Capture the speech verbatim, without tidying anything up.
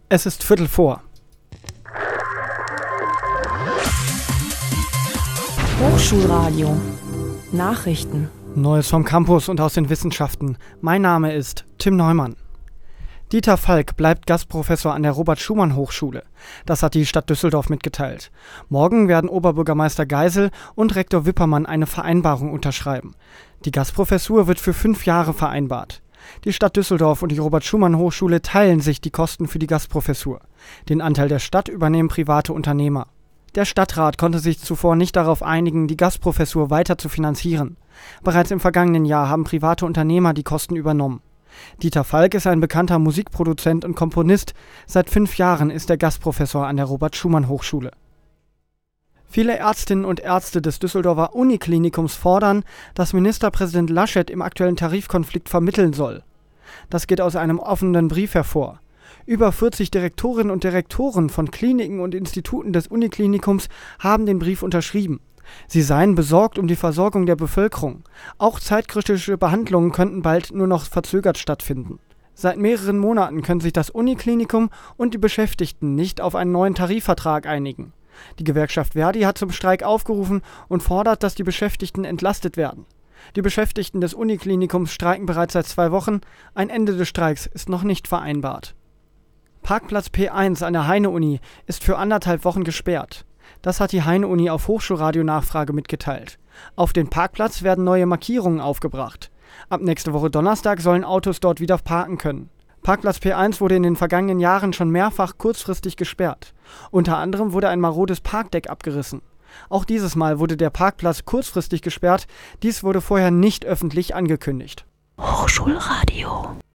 Es ist Viertel vor. Hochschulradio. Nachrichten. Neues vom Campus und aus den Wissenschaften. Mein Name ist Tim Neumann. Dieter Falk bleibt Gastprofessor an der Robert-Schumann-Hochschule. Das hat die Stadt Düsseldorf mitgeteilt. Morgen werden Oberbürgermeister Geisel und Rektor Wippermann eine Vereinbarung unterschreiben. Die Gastprofessur wird für fünf Jahre vereinbart. Die Stadt Düsseldorf und die Robert-Schumann-Hochschule teilen sich die Kosten für die Gastprofessur. Den Anteil der Stadt übernehmen private Unternehmer. Der Stadtrat konnte sich zuvor nicht darauf einigen, die Gastprofessur weiter zu finanzieren. Bereits im vergangenen Jahr haben private Unternehmer die Kosten übernommen. Dieter Falk ist ein bekannter Musikproduzent und Komponist. Seit fünf Jahren ist er Gastprofessor an der Robert-Schumann-Hochschule. Viele Ärztinnen und Ärzte des Düsseldorfer Uniklinikums fordern, dass Ministerpräsident Laschet im aktuellen Tarifkonflikt vermitteln soll. Das geht aus einem offenen Brief hervor. Über vierzig Direktorinnen und Direktoren von Kliniken und Instituten des Uniklinikums haben den Brief unterschrieben. Sie seien besorgt um die Versorgung der Bevölkerung. Auch zeitkritische Behandlungen könnten bald nur noch verzögert stattfinden. Seit mehreren Monaten können sich das Uniklinikum und die Beschäftigten nicht auf einen neuen Tarifvertrag einigen. Die Gewerkschaft Verdi hat zum Streik aufgerufen und fordert, dass die Beschäftigten entlastet werden. Die Beschäftigten des Uniklinikums streiken bereits seit zwei Wochen. Ein Ende des Streiks ist noch nicht vereinbart. Parkplatz P eins an der Heine-Uni ist für anderthalb Wochen gesperrt. Das hat die Heine-Uni auf Hochschulradio-Nachfrage mitgeteilt. Auf den Parkplatz werden neue Markierungen aufgebracht. Ab nächste Woche Donnerstag sollen Autos dort wieder parken können. Parkplatz P eins wurde in den vergangenen Jahren schon mehrfach kurzfristig gesperrt. Unter anderem wurde ein marodes Parkdeck abgerissen. Auch dieses Mal wurde der Parkplatz kurzfristig gesperrt. Dies wurde vorher nicht öffentlich angekündigt. Hochschulradio.